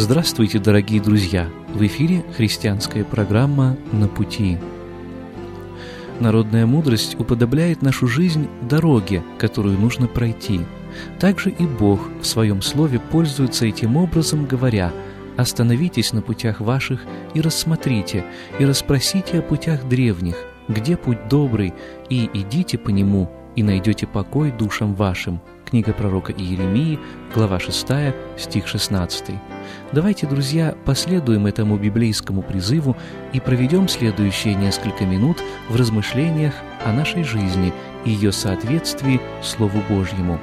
Здравствуйте, дорогие друзья! В эфире христианская программа «На пути». Народная мудрость уподобляет нашу жизнь дороге, которую нужно пройти. Также и Бог в Своем Слове пользуется этим образом, говоря: «Остановитесь на путях ваших и рассмотрите, и расспросите о путях древних, где путь добрый, и идите по нему, и найдете покой душам вашим». Книга пророка Иеремии, глава 6, стих 16. Давайте, друзья, последуем этому библейскому призыву и проведем следующие несколько минут в размышлениях о нашей жизни и ее соответствии Слову Божьему.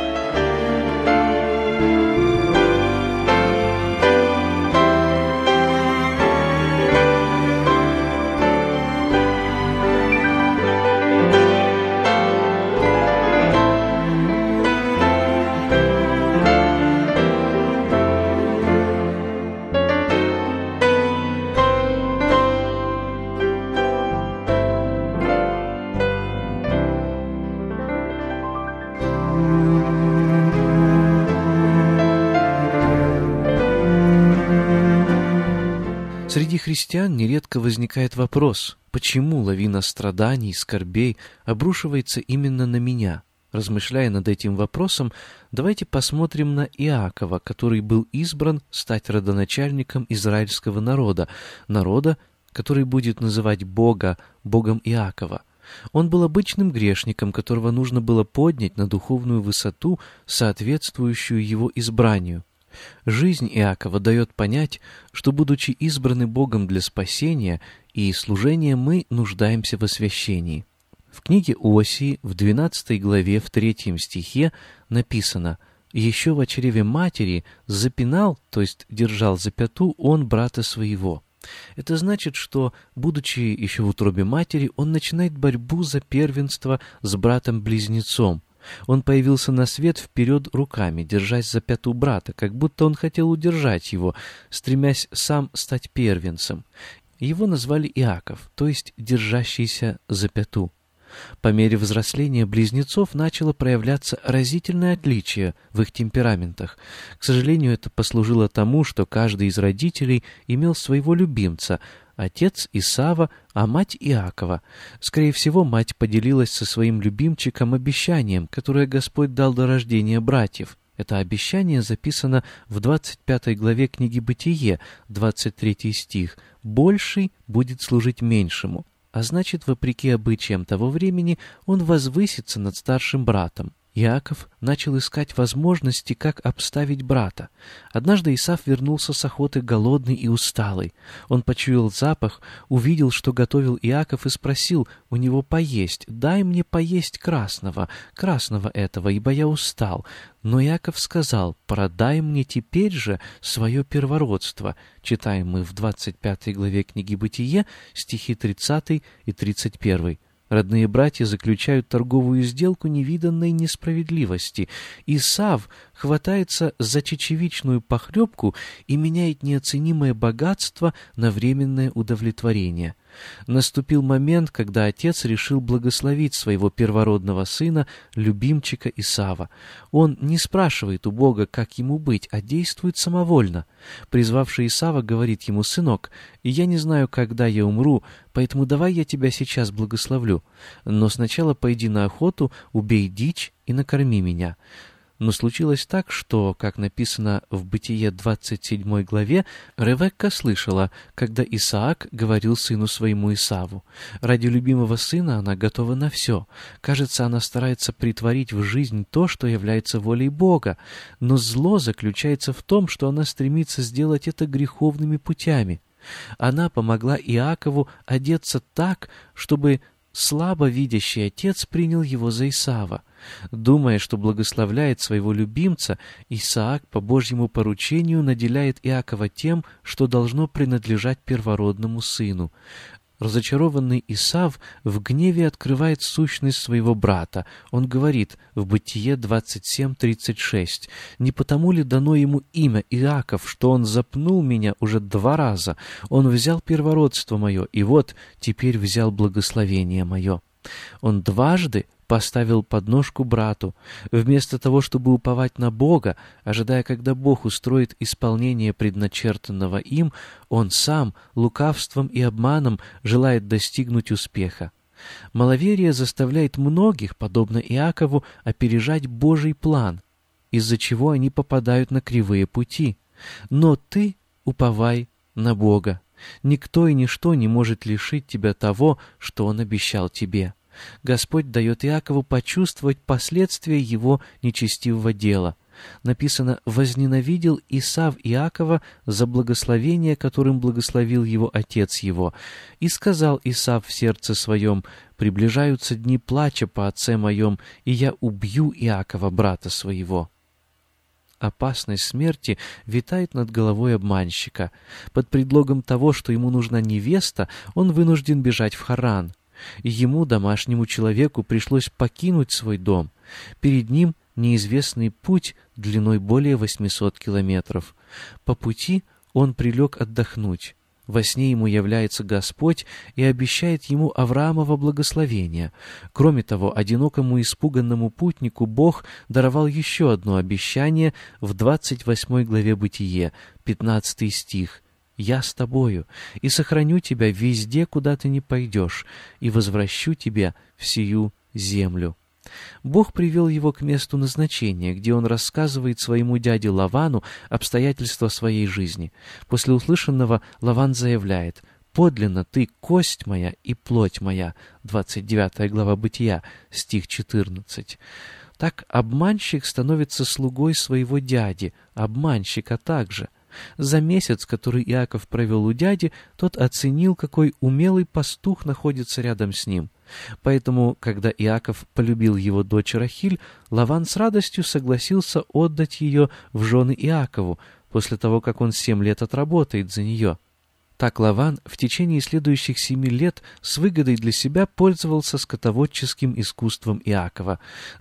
Среди христиан нередко возникает вопрос, почему лавина страданий, скорбей обрушивается именно на меня? Размышляя над этим вопросом, давайте посмотрим на Иакова, который был избран стать родоначальником израильского народа, который будет называть Бога Богом Иакова. Он был обычным грешником, которого нужно было поднять на духовную высоту, соответствующую его избранию. Жизнь Иакова дает понять, что, будучи избраны Богом для спасения и служения, мы нуждаемся в освящении. В книге Осии, в 12 главе, в 3 стихе написано: «Еще в чреве матери запинал, то есть держал за пяту, он брата своего». Это значит, что, будучи еще в утробе матери, он начинает борьбу за первенство с братом-близнецом. Он появился на свет вперед руками, держась за пяту брата, как будто он хотел удержать его, стремясь сам стать первенцем. Его назвали Иаков, то есть «держащийся за пяту». По мере взросления близнецов начало проявляться разительное отличие в их темпераментах. К сожалению, это послужило тому, что каждый из родителей имел своего любимца — отец Исава, а мать Иакова. Скорее всего, мать поделилась со своим любимчиком обещанием, которое Господь дал до рождения братьев. Это обещание записано в 25 главе книги Бытие, 23 стих. «Больший будет служить меньшему». А значит, вопреки обычаям того времени, он возвысится над старшим братом. Иаков начал искать возможности, как обставить брата. Однажды Исав вернулся с охоты голодный и усталый. Он почуял запах, увидел, что готовил Иаков, и спросил у него поесть: «Дай мне поесть красного этого, ибо я устал». Но Иаков сказал: «Продай мне теперь же свое первородство». Читаем мы в 25 главе книги Бытие, стихи 30 и 31. Родные братья заключают торговую сделку невиданной несправедливости. Исав хватается за чечевичную похлебку и меняет неоценимое богатство на временное удовлетворение. Наступил момент, когда отец решил благословить своего первородного сына, любимчика Исава. Он не спрашивает у Бога, как ему быть, а действует самовольно. Призвавший Исава говорит ему: «Сынок, я не знаю, когда я умру, поэтому давай я тебя сейчас благословлю. Но сначала пойди на охоту, убей дичь и накорми меня». Но случилось так, что, как написано в Бытие 27 главе, Ревекка слышала, когда Исаак говорил сыну своему Исаву. Ради любимого сына она готова на все. Кажется, она старается претворить в жизнь то, что является волей Бога. Но зло заключается в том, что она стремится сделать это греховными путями. Она помогла Иакову одеться так, чтобы слабо видящий отец принял его за Исава. Думая, что благословляет своего любимца, Исаак по Божьему поручению наделяет Иакова тем, что должно принадлежать первородному сыну. Разочарованный Исав в гневе открывает сущность своего брата. Он говорит в Бытие 27:36: «Не потому ли дано ему имя Иаков, что он запнул меня уже 2 раза? Он взял первородство мое, и вот теперь взял благословение мое». Он дважды поставил подножку брату. Вместо того, чтобы уповать на Бога, ожидая, когда Бог устроит исполнение предначертанного им, он сам лукавством и обманом желает достигнуть успеха. Маловерие заставляет многих, подобно Иакову, опережать Божий план, из-за чего они попадают на кривые пути. Но ты уповай на Бога. Никто и ничто не может лишить тебя того, что Он обещал тебе. Господь дает Иакову почувствовать последствия его нечестивого дела. Написано: «Возненавидел Исав Иакова за благословение, которым благословил его отец его. И сказал Исав в сердце своем: приближаются дни плача по отце моем, и я убью Иакова, брата своего». Опасность смерти витает над головой обманщика. Под предлогом того, что ему нужна невеста, он вынужден бежать в Харан. И ему, домашнему человеку, пришлось покинуть свой дом. Перед ним неизвестный путь длиной более 800 километров. По пути он прилег отдохнуть. Во сне ему является Господь и обещает ему Авраамово благословение. Кроме того, одинокому испуганному путнику Бог даровал еще одно обещание в 28 главе Бытие, 15 стих. «Я с тобою, и сохраню тебя везде, куда ты не пойдешь, и возвращу тебя в сию землю». Бог привел его к месту назначения, где он рассказывает своему дяде Лавану обстоятельства своей жизни. После услышанного Лаван заявляет: «Подлинно ты кость моя и плоть моя». 29 глава Бытия, стих 14. Так обманщик становится слугой своего дяди, обманщика также. За месяц, который Иаков провел у дяди, тот оценил, какой умелый пастух находится рядом с ним. Поэтому, когда Иаков полюбил его дочь Рахиль, Лаван с радостью согласился отдать ее в жены Иакову, после того, как он 7 лет отработает за нее. Так Лаван в течение следующих 7 лет с выгодой для себя пользовался скотоводческим искусством Иакова.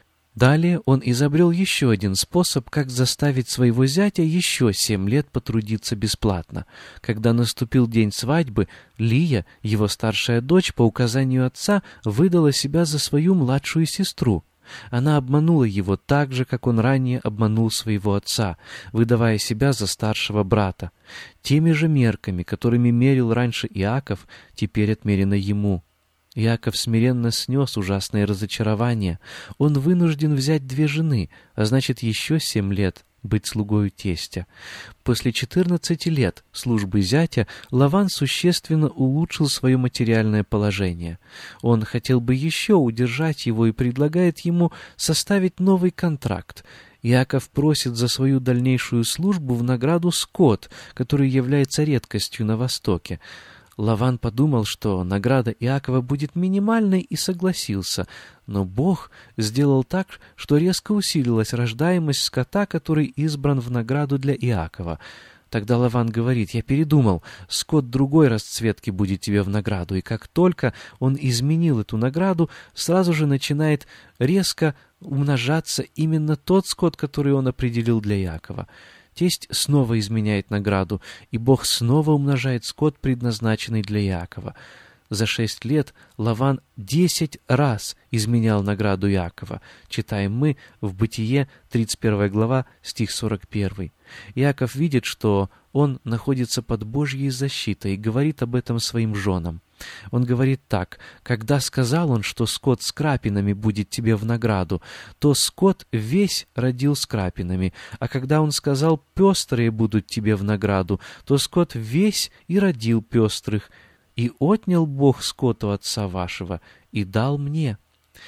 Далее он изобрел еще один способ, как заставить своего зятя еще 7 лет потрудиться бесплатно. Когда наступил день свадьбы, Лия, его старшая дочь, по указанию отца, выдала себя за свою младшую сестру. Она обманула его так же, как он ранее обманул своего отца, выдавая себя за старшего брата. Теми же мерками, которыми мерил раньше Иаков, теперь отмерено ему. Иаков смиренно снес ужасное разочарование. Он вынужден взять 2 жены, а значит, еще 7 лет быть слугою тестя. После 14 лет службы зятя Лаван существенно улучшил свое материальное положение. Он хотел бы еще удержать его и предлагает ему составить новый контракт. Иаков просит за свою дальнейшую службу в награду скот, который является редкостью на Востоке. Лаван подумал, что награда Иакова будет минимальной, и согласился. Но Бог сделал так, что резко усилилась рождаемость скота, который избран в награду для Иакова. Тогда Лаван говорит: «Я передумал, скот другой расцветки будет тебе в награду». И как только он изменил эту награду, сразу же начинает резко умножаться именно тот скот, который он определил для Иакова. Тесть снова изменяет награду, и Бог снова умножает скот, предназначенный для Иакова. За 6 лет Лаван 10 раз изменял награду Иакова. Читаем мы в Бытие, 31 глава, стих 41. Иаков видит, что он находится под Божьей защитой, и говорит об этом своим женам. Он говорит так: «Когда сказал он, что скот с крапинами будет тебе в награду, то скот весь родил с крапинами, а когда он сказал: пестрые будут тебе в награду, то скот весь и родил пестрых. И отнял Бог скот у отца вашего и дал мне».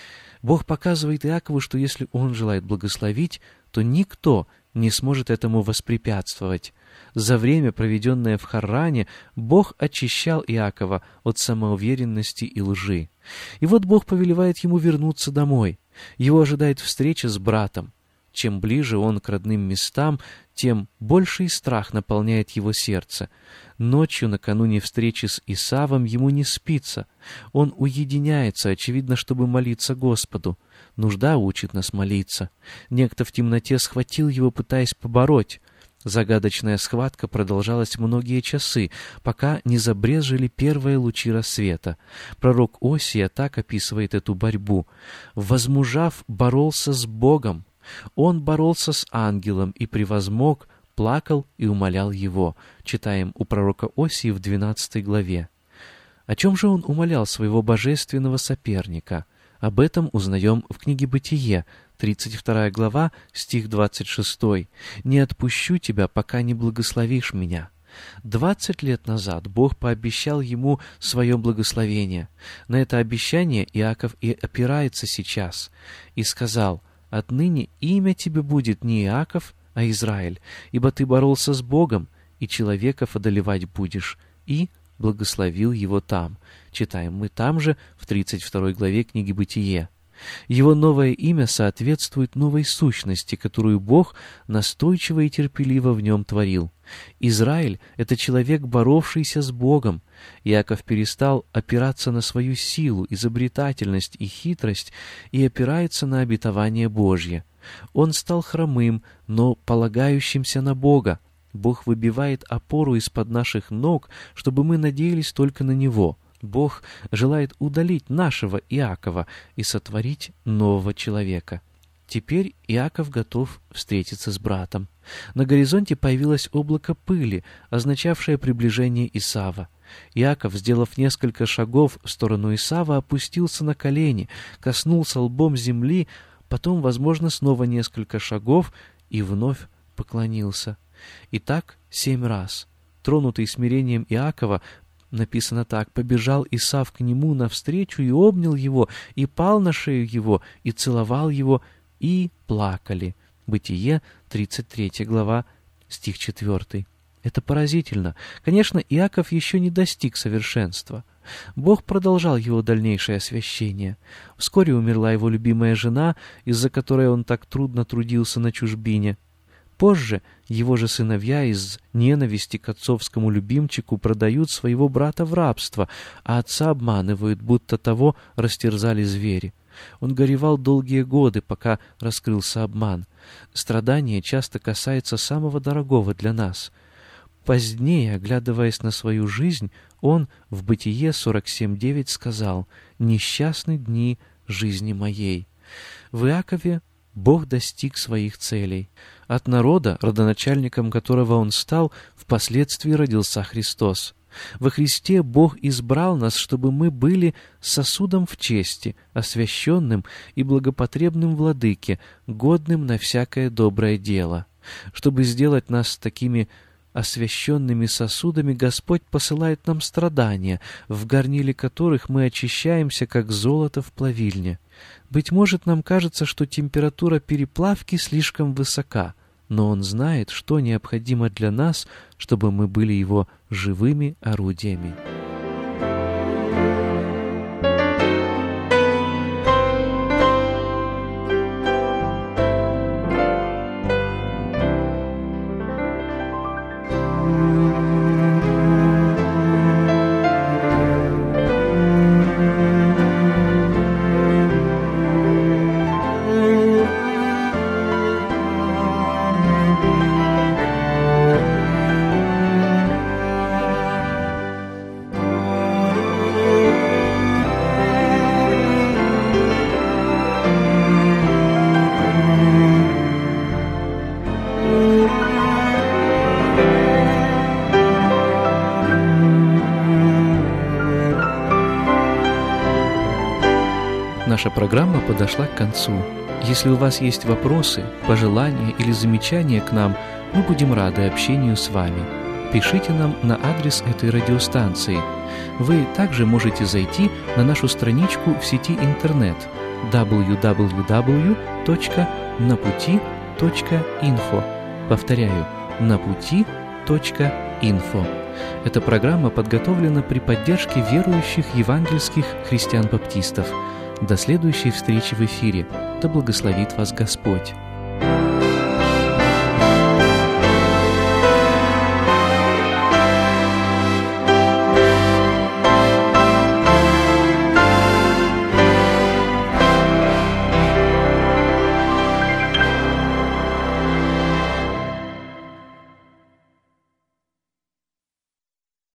Бог показывает Иакову, что если он желает благословить, то никто не сможет этому воспрепятствовать. За время, проведенное в Харране, Бог очищал Иакова от самоуверенности и лжи. И вот Бог повелевает ему вернуться домой. Его ожидает встреча с братом. Чем ближе он к родным местам, тем больший страх наполняет его сердце. Ночью, накануне встречи с Исавом, ему не спится. Он уединяется, очевидно, чтобы молиться Господу. Нужда учит нас молиться. Некто в темноте схватил его, пытаясь побороть. Загадочная схватка продолжалась многие часы, пока не забрезжили первые лучи рассвета. Пророк Осия так описывает эту борьбу. «Возмужав, боролся с Богом. Он боролся с ангелом и превозмог, плакал и умолял его». Читаем у пророка Осии в 12 главе. О чем же он умолял своего божественного соперника? Об этом узнаем в книге «Бытие», 32 глава, стих 26. «Не отпущу тебя, пока не благословишь меня». 20 лет назад Бог пообещал ему свое благословение. На это обещание Иаков и опирается сейчас. «И сказал: отныне имя тебе будет не Иаков, а Израиль, ибо ты боролся с Богом, и человеков одолевать будешь». И благословил его там. Читаем мы там же, в 32 главе книги «Бытие». Его новое имя соответствует новой сущности, которую Бог настойчиво и терпеливо в нем творил. Израиль — это человек, боровшийся с Богом. Иаков перестал опираться на свою силу, изобретательность и хитрость и опирается на обетование Божье. Он стал хромым, но полагающимся на Бога. Бог выбивает опору из-под наших ног, чтобы мы надеялись только на Него. Бог желает удалить нашего Иакова и сотворить нового человека. Теперь Иаков готов встретиться с братом. На горизонте появилось облако пыли, означавшее приближение Исава. Иаков, сделав несколько шагов в сторону Исава, опустился на колени, коснулся лбом земли, потом, возможно, снова несколько шагов и вновь поклонился. И так 7 раз. Тронутый смирением Иакова, написано так: «Побежал Исав к нему навстречу и обнял его, и пал на шею его, и целовал его, и плакали». Бытие, 33 глава, стих 4. Это поразительно. Конечно, Иаков еще не достиг совершенства. Бог продолжал его дальнейшее освящение. Вскоре умерла его любимая жена, из-за которой он так трудно трудился на чужбине. Позже его же сыновья из ненависти к отцовскому любимчику продают своего брата в рабство, а отца обманывают, будто того растерзали звери. Он горевал долгие годы, пока раскрылся обман. Страдание часто касается самого дорогого для нас. Позднее, оглядываясь на свою жизнь, он в Бытие 47:9 сказал: «Несчастны дни жизни моей». В Иакове Бог достиг своих целей. От народа, родоначальником которого он стал, впоследствии родился Христос. Во Христе Бог избрал нас, чтобы мы были сосудом в чести, освященным и благопотребным владыке, годным на всякое доброе дело. Чтобы сделать нас такими освященными сосудами, Господь посылает нам страдания, в горниле которых мы очищаемся, как золото в плавильне. Быть может, нам кажется, что температура переплавки слишком высока, но Он знает, что необходимо для нас, чтобы мы были Его живыми орудиями. Наша программа подошла к концу. Если у вас есть вопросы, пожелания или замечания к нам, мы будем рады общению с вами. Пишите нам на адрес этой радиостанции. Вы также можете зайти на нашу страничку в сети интернет www.naputi.info. Повторяю, naputi.info. Эта программа подготовлена при поддержке верующих евангельских христиан-баптистов. До следующей встречи в эфире. Да благословит вас Господь!